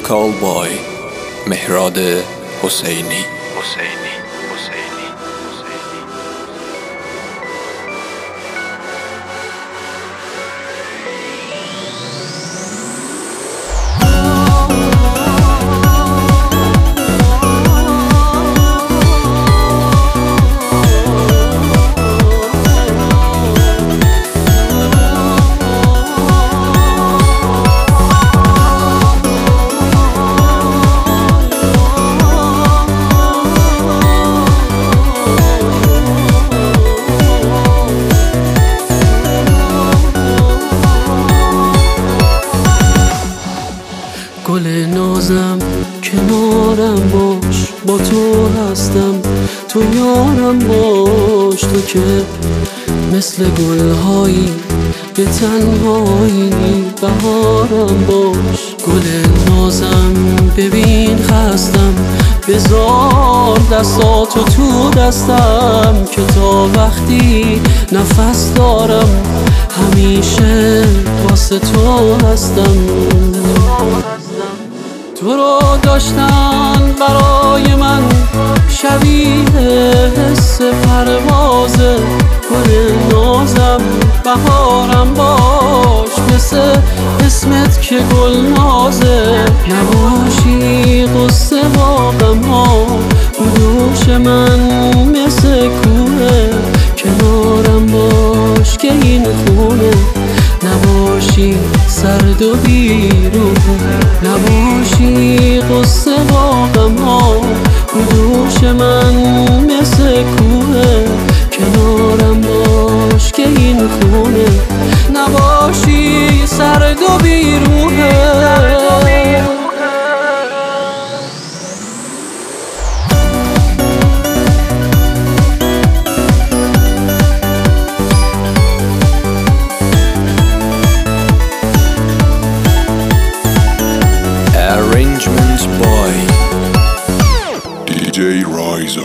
Vocal by مهراد حسینی. گل نازم کنارم باش، با تو هستم تو یارم باش. تو که مثل گلهایی به تنهایی بهارم باش. گل نازم ببین خستم، بذار دستاتو تو دستم که تا وقتی نفس دارم همیشه واسه تو هستم. تو رو داشتن برای من شبیه حس پروازه. گل نازم بهارم باش، مثل اسمت که گل نازه. نباشی قصه با غم ها دوش من مثل کوه. کنارم باش که این خونه نباشی سرد و بیروحه. نباشی قصه با غم ها دوش من مثل کوه. کنارم باش که این خونه نباشی سرد و بیروحه. Arrangement by DJ Rizo.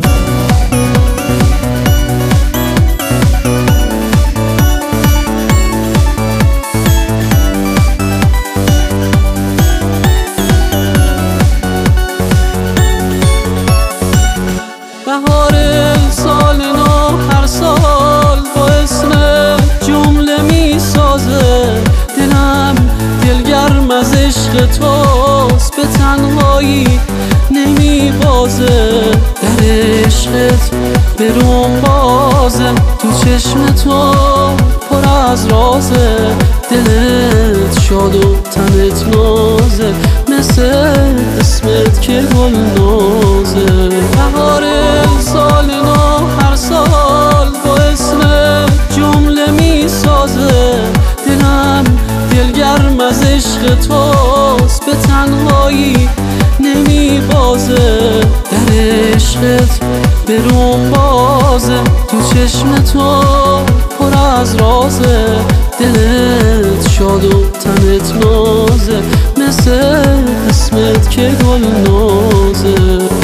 بهار سال نو هر سال با اسم جمله می سازه. دلم دلگرم از عشق توست، به تنهایی نمی بازه. در عشقت برون بازه، تو چشم تو پر از رازه. دلت شاد و تنت نازه، مثل اسمت که گل نازه. بهار سال نو هر سال با اسم جمله می سازه. دلم دلگرم از عشق توست، به تنهایی نمی بازه. در عشقت برون بازه، تو چشم تو پر از رازه. دلت شاد و تنت نازه، مثل اسمت که گل نازه.